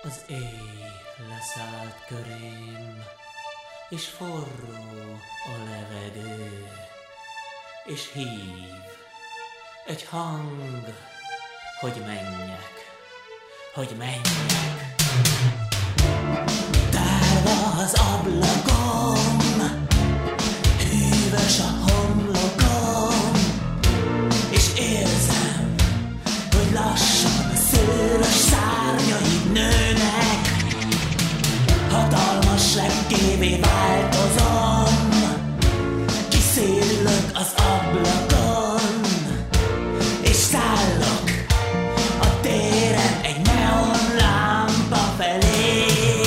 Az éj leszállt körém, és forró a levegő, és hív egy hang, hogy menjek, hogy menjek. Tárva az ablakon, hűvös a homlokom, és érzem, hogy lassan szőrös szárnyaid nőnek. Hatalmas repkévé változom, kiszélülök az ablakon, és szállok a téren egy neonlámpa felé.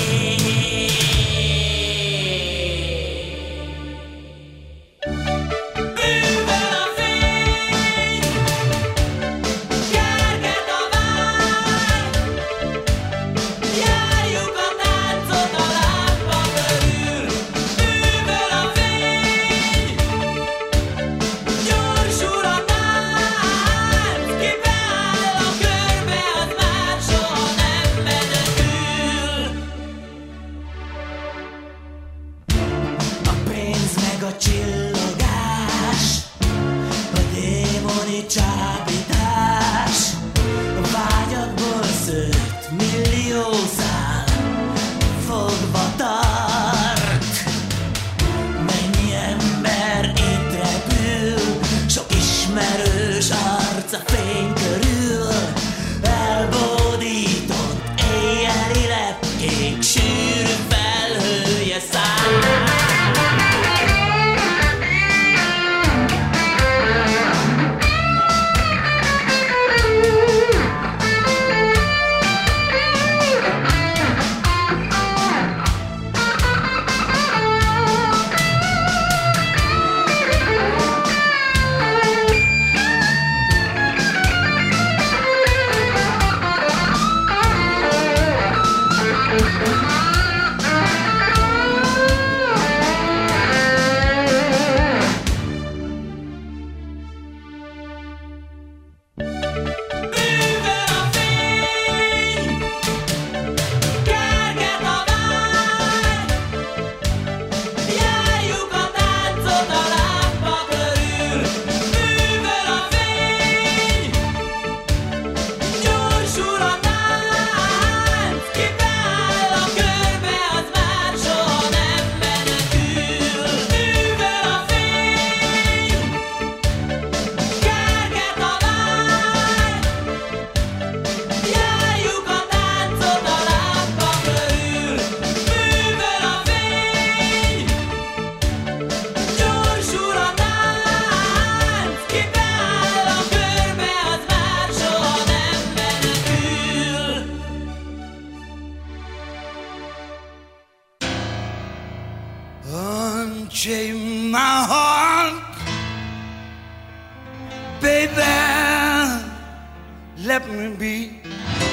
A csillogás, a démoni csábítás, a vágyakból szőtt millió szál fogva tart. Mennyi ember itt repül, sok ismerős arc a fény körül, elbódított éjjeli lepkék sűrű felhője száll. Unchain my heart, baby, let me be,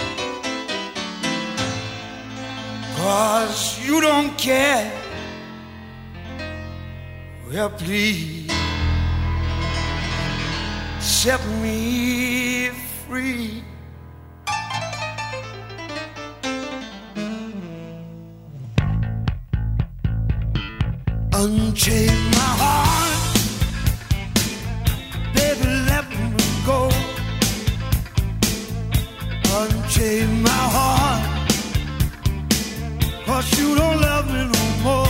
'cause you don't care, well please, set me free. Unchain my heart, baby, let me go. Unchain my heart, 'cause you don't love me no more.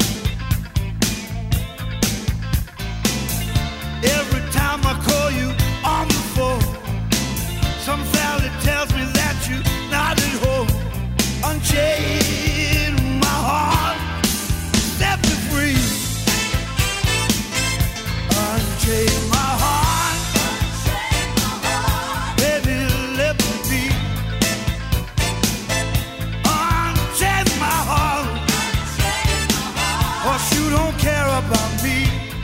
Every time I call you on the phone, some fella tells me that you're not at home. Unchain my heart, set me free. Unchain my heart, baby, let me be. Unchain my heart, 'cause you don't care about me.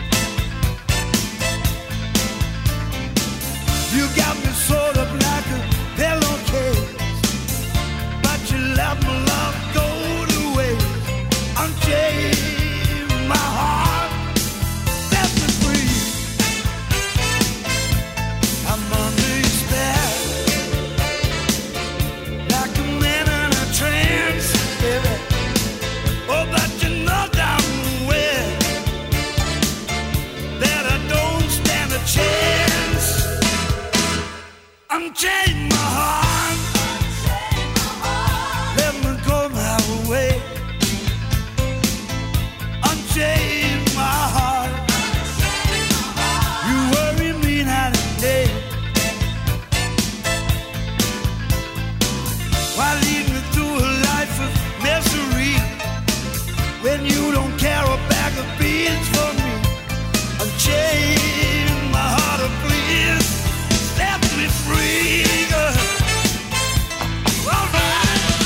You got me sort of like a pillowcase, but you let my love go to waste. Unchain my heart, set me free. I'm under your spell, like a man in a trance. Unchain my heart, let me go my way. Unchain my heart, you worry me night and day. Why lead me through a life of misery when you don't care a bag of beans for me? Unchain my heart, oh please set me free. All right.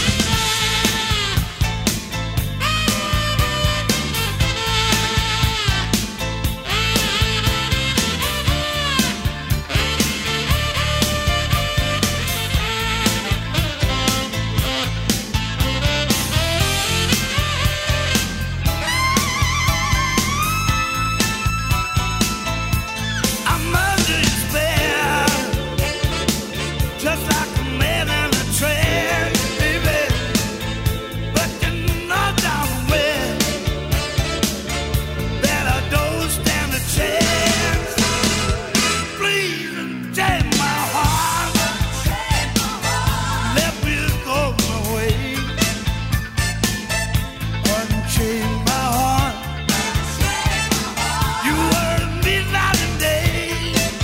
I'm under your spell, just like a man in a trance, baby. But you're not down well, that I don't stand a chance. Please unchain my heart, let me go my way. Unchain my heart, you worry me night and day.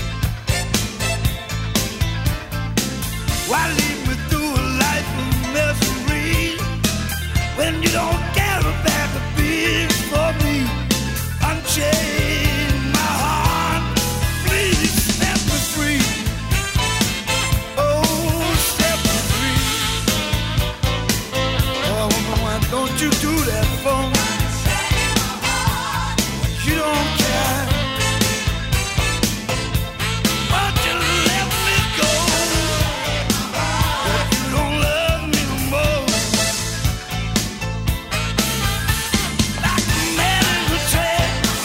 Why lead me through a life of misery when you don't care a bag of beans for me? Unchain my heart, please set me free. Oh, set me free. Oh, why don't you do that for me? You don't care. Why don't you let me go? If you don't love me no more, like a man in a trance.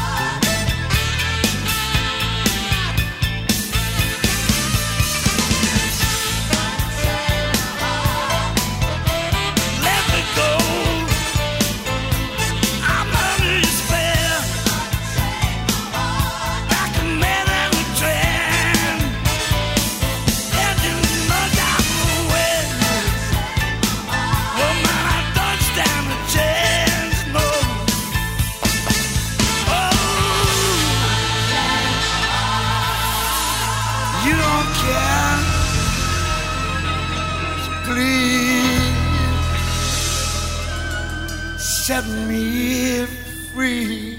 Let me go. I'm under your spell, like a man in a trance. And you know that way. Oh man, I don't stand a chance, no. Oh, you don't care. So please set me free.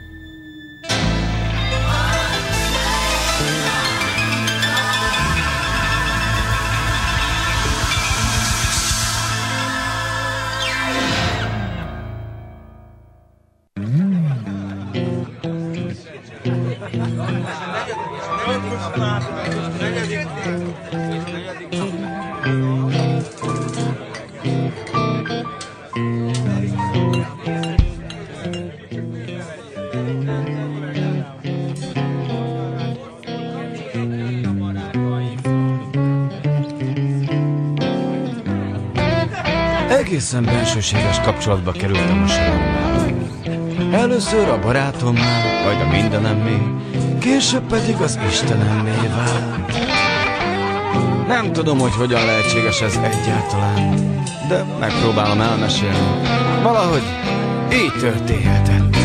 Egészen bensőséges kapcsolatba kerültem a sorommel. Először a barátommal, majd a mindenemmé, később pedig az Istenemmé vált. Nem tudom, hogy hogyan lehetséges ez egyáltalán, de megpróbálom elmesélni. Valahogy így történhetett.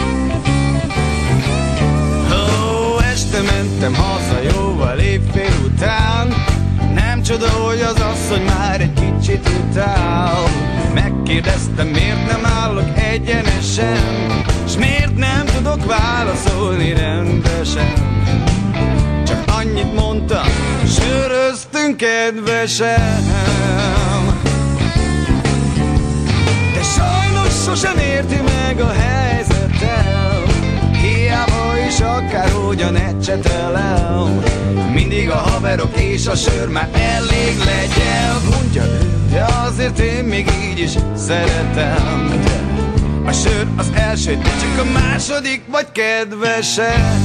Ó, este mentem haza jóval évfél után. Nem csoda, hogy az asszony már egy kicsit utál. Megkérdeztem, miért nem állok egyenesen, s miért nem tudok válaszolni rendesen. Csak annyit mondtam, söröztünk kedvesen. De sajnos sosem érti meg a helyzetem, hiába is akárhogyan ecsetelem. Mindig a haverok és a sör már elég legyen, mondja ő, de azért én még így is szeretem. De a sör az első, de csak a második vagy kedvesem.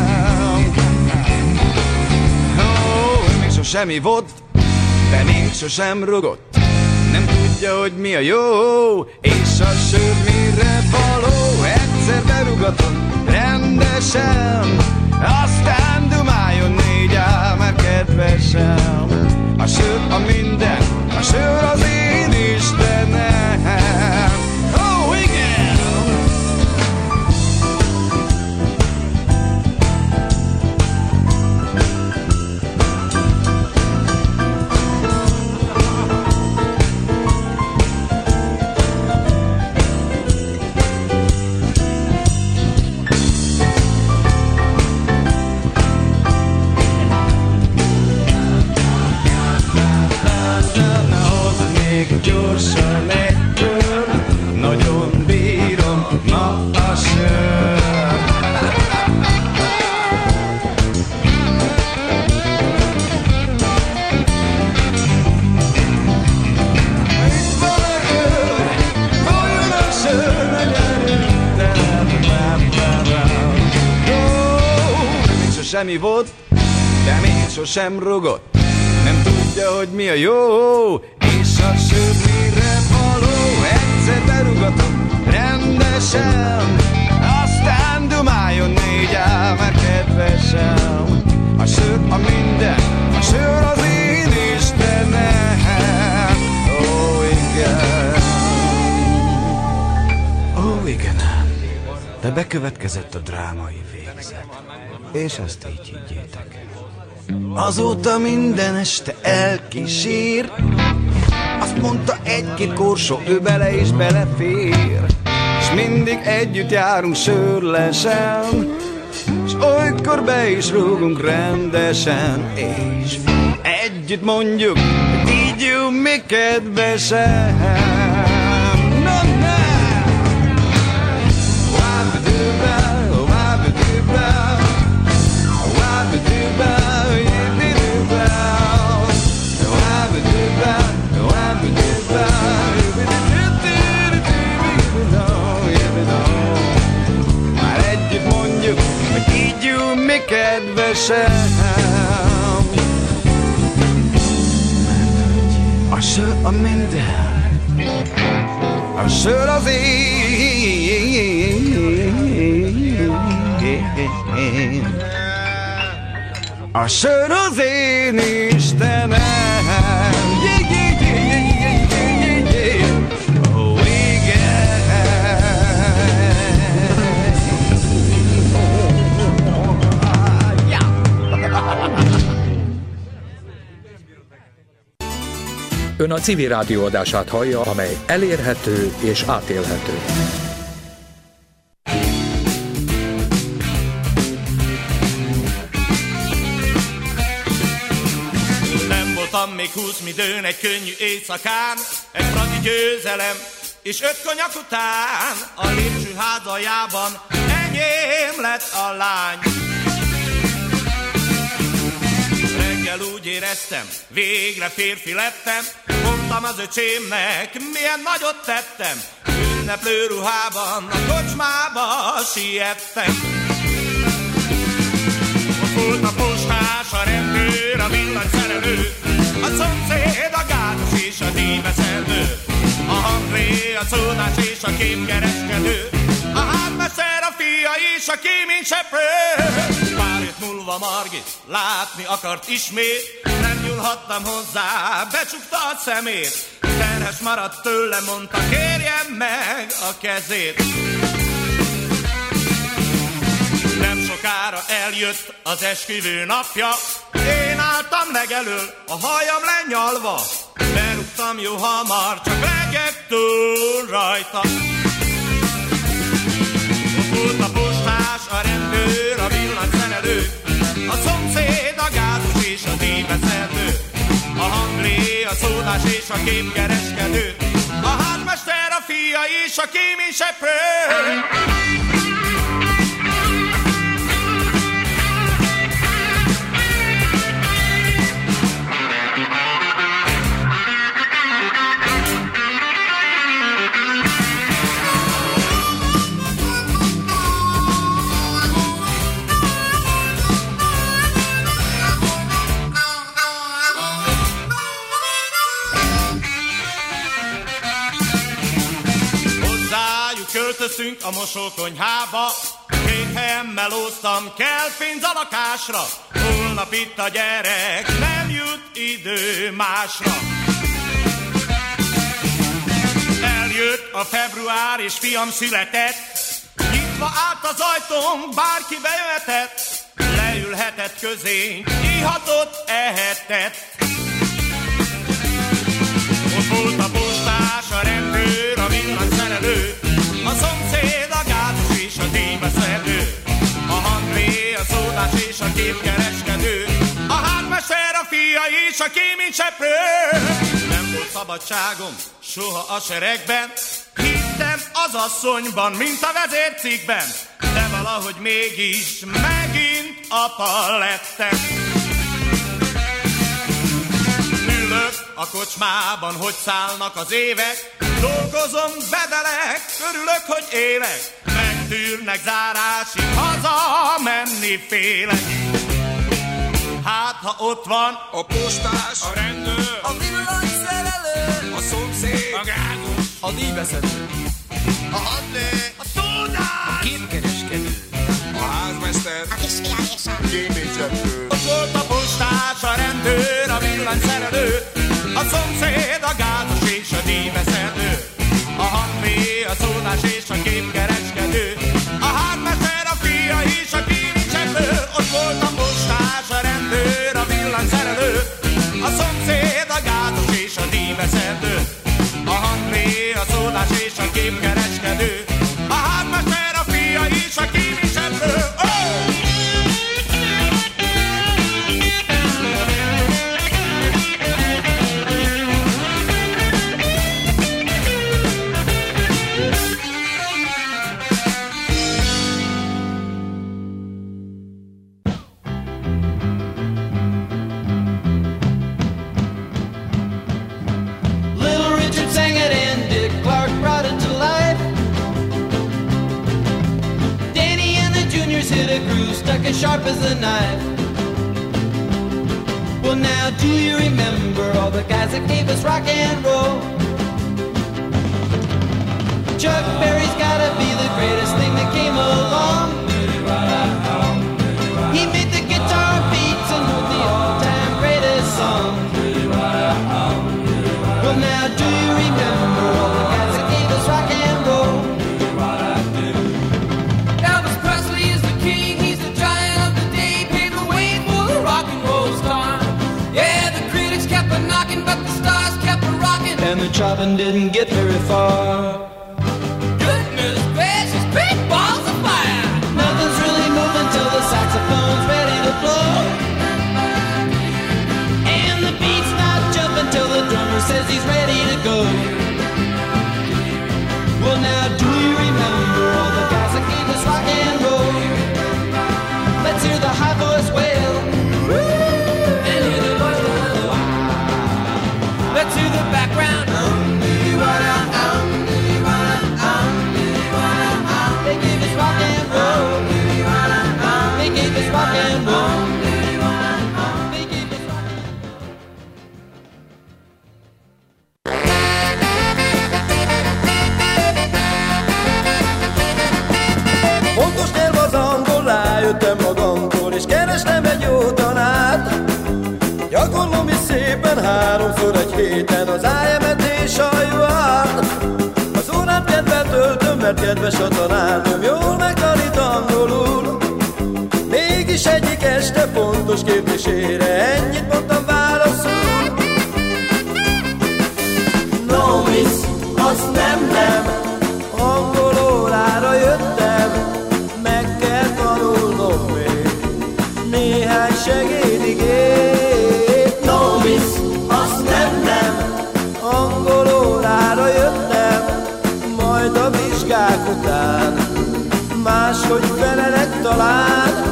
Ó, még sosem ivott, de még sosem rugott. Nem tudja, hogy mi a jó, és a sör mire való. Egyszer berugatott rendesen, aztán dumáljon négy ál már kedvesen. kedvesem. A sör a minden, a sör az én Istenem. Oh, igen! Gyorsan egy kör, nagyon bírom ma a sör. Itt van a kör, folyjon a sör, ne gyerünk de még sosem ivott, de még sosem rugott. Nem tudja, hogy mi a jó, és a sör mire való. Egyszer berugatom rendesen, aztán dumáljon négy ám, mert kedvesem. A sör a minden, a sör az én Istenem. Ó, igen. Ó, igen. De bekövetkezett a drámai végzet, és ezt így higgyétek. Azóta minden este elkísér, azt mondta egy-két korsó, ő bele is belefér. S mindig együtt járunk sörlesen, s olykor be is rúgunk rendesen, és együtt mondjuk, hogy így jó, mi kedvesen. Na, na! Már együtt mondjuk, hogy így jó, mi kedvesem. A sör a minden, a sör az én, a sör az én Istenem. Yeah, yeah, yeah, yeah, yeah, yeah, yeah. Oh, igen. Ön a Civil Rádió adását hallja, amely elérhető és átélhető. Még 20 midőn egy könnyű éjszakán, egy fradi győzelem, és 5 konyak után a lépcsőház aljában enyém lett a lány. Reggel úgy éreztem, végre férfi lettem, mondtam az öcsémnek, milyen nagyot tettem, ünneplő ruhában a kocsmába siettem. Ott volt a postás, a rendőr, a villanyszerelő, a szomszéd, a gátos és a díjbeszedő, a hanglé, a szódás és a képkereskedő, a házmester, a fia és a kéményseprő. Pár hét múlva Margit látni akart ismét, nem nyúlhattam hozzá, becsukta a szemét. Terhes maradt tőle, mondta, kérjem meg a kezét. Nem sokára eljött az esküvő napja, én álltam legelől, a hajam lenyalva, berúgtam jó hamar, csak legyek túl rajta. Ott volt a postás, a rendőr, a villanyszerelő, a szomszéd, a gázos és a díjbeszedő, a hanglé, a szódás és a képkereskedő, a házmester, a fia és a kéményseprő. Költöztünk a mosókonyhába, 2 helyen melóztam, kell pénz a lakásra, holnap itt a gyerek, nem jut idő másra. Eljött a február, és fiam született. Nyitva állt az ajtón, bárki bejöhetett. Leülhetett közénk, ihatott, ehetett. Ott volt a postás, a rendőr, a villanyszerelő, a szomszéd, a gázos és a díjbeszerlő, a handlé, a szódás és a képkereskedő, a házmester, a fia és a kéményseprő. Nem volt szabadságom soha a seregben, hittem az asszonyban, mint a vezércikkben, de valahogy mégis megint apa lettem. Ülök a kocsmában, hogy szállnak az évek, dolgozom, bedelek, örülök, hogy élek, megtűrnek zárásig, haza menni félek. Hát, ha ott van A postás, a rendőr, a villanyszerelő, a szomszéd, a gázos, a díjbeszerző, a handlé, a szódás, a képkereskedő, a házmester, A kisfiam és a kéményseprő. ott volt a postás, a rendőr, a villanyszerelő, a szomszéd, a gázos és a díjbeszerző, a handlé, a szódás és a képkereskedő, a házmester, a fia és a kéményseprő. Ott volt a postás, a rendőr, a villanyszerelő, a szomszéd, a gázos és a díjbeszerző, a handlé, a szódás és a képkereskedő, a házmester, a fia és a kéményseprő. Little Richard sang it and Dick Clark brought it to life. Danny and the juniors hit a groove, stuck as sharp as a knife. Well, now do you remember all the guys that gave us rock and roll? Chuck Berry's gotta be the greatest thing that came along. He made the guitar beats and wrote the all-time greatest song. Well, now do you remember all the guys that gave us rock and roll? Elvis Presley is the king, he's the giant of the day, paved the way for the rock and roll star. Yeah, the critics kept a knocking, but the stars kept a rocking, and the chopping didn't get very far. Goodness gracious, big balls of fire! Nothing's really moving till the saxophone's ready to blow. And the beat's not jumping till the drummer says he's ready to go. Well, now do you remember all the guys that gave us rock and roll? Let's hear the high voice wail. And hear the voice wail. Let's hear the background. They gave us rock and roll. They gave us rock and roll. They gave us rock and roll. Fontos nyelv az angol, rájöttem magamtól, és kerestem egy jó tanárt. Gyakorlom is szépen 3-szor egy héten az IM-et és a UR-t. Az órát kedvel töltöm, mert kedves a tanárnőm, jól megtanít angolul. Mégis egyik este fontos kérdésére ennyit mondtam válaszul. No miss, azt nem, angol órára jöttem, meg kell tanulnom még néhány segédigét. No miss, azt nem, angol órára jöttem, majd a vizsgák után máshogy felelek talán.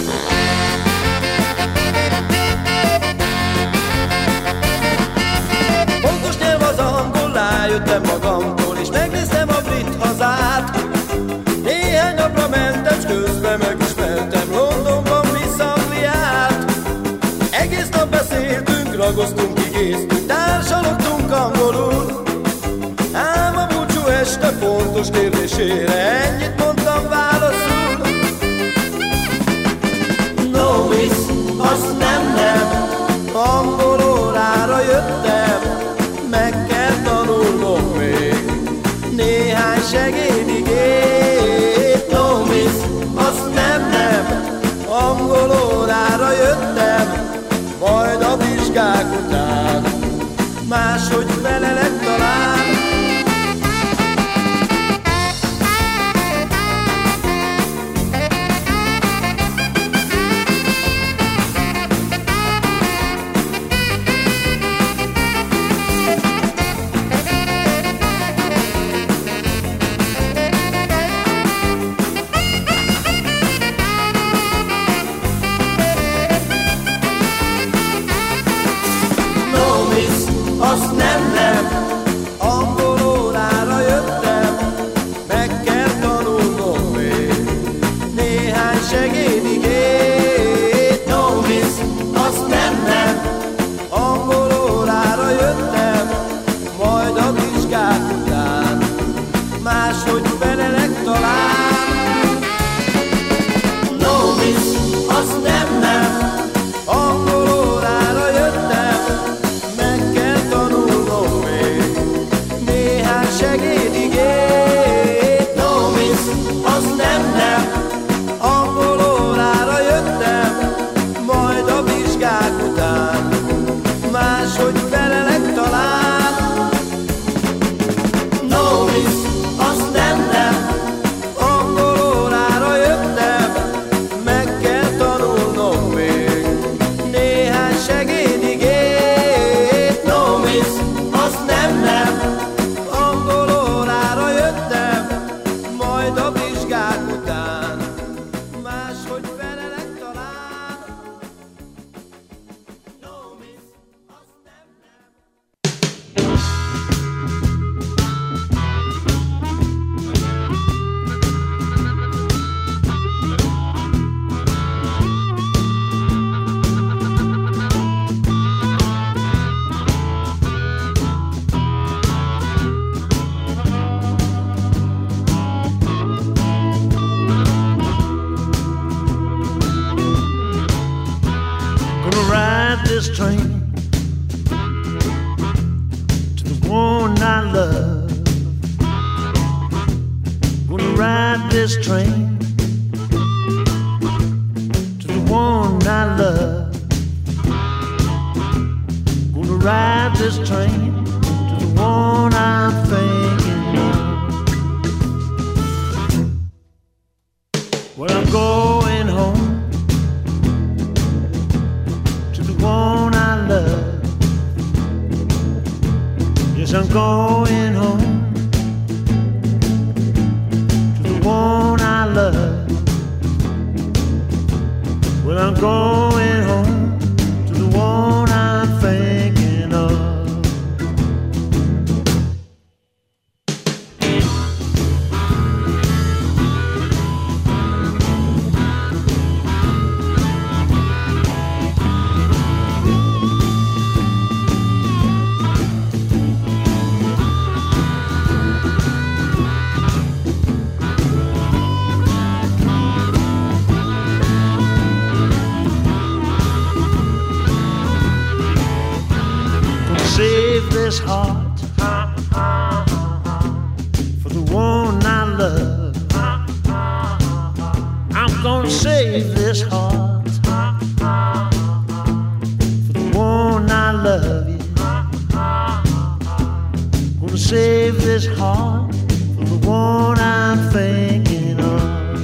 Fontos nyelv az angol, rájöttem magamtól, és megnéztem a brit hazát. Néhány napra mentem, s közben megismertem Londonban Miss Angliát. Egész nap beszéltünk, ragoztunk, igéztünk, társalogtunk angolul. Ám a búcsú este fontos kérdésére ennyit mondtam válaszul. No miss, azt nem, angol vizsgák után, máshogy felelek talán. Azt nem, angol órára jöttem, meg kell tanulnom még néhány segédigét. No miss, azt nem, angol órára jöttem, majd a vizsgák után, máshogy felelek talán. no miss, azt nem, angol órára jöttem, meg kell tanulnom még néhány segédigét. no miss, azt nem, angol órára jöttem, majd a vizsgák után, máshogy felelek talán. no miss, azt nem, Angol órára jöttem, meg kell tanulnom még néhány segédigét. no miss, azt nem, Angol órára jöttem, majd a vizsgák után, máshogy felelek talán. no miss, azt nem. Gonna ride this train to the one I love. Gonna ride this train to the one I love. Gonna ride this train to the one I'm thinking of. Well, I'm going home to the one I love. Yes, I'm going home to the one I love. Well, I'm going home to the one I'm thinking of. Save this heart for the one I love. I'm gonna save this heart for the one I love. Yeah. Gonna save this heart for the one I'm thinking of.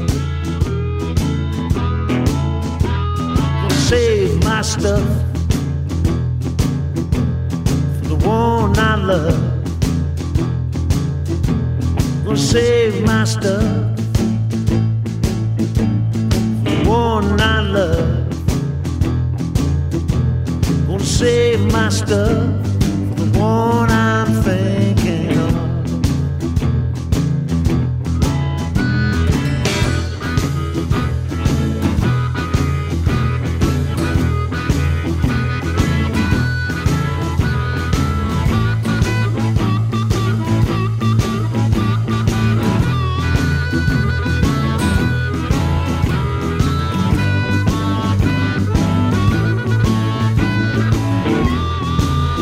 Gonna save my stuff, the one I love. Gonna save my stuff, the one I love. Gonna save my stuff, the one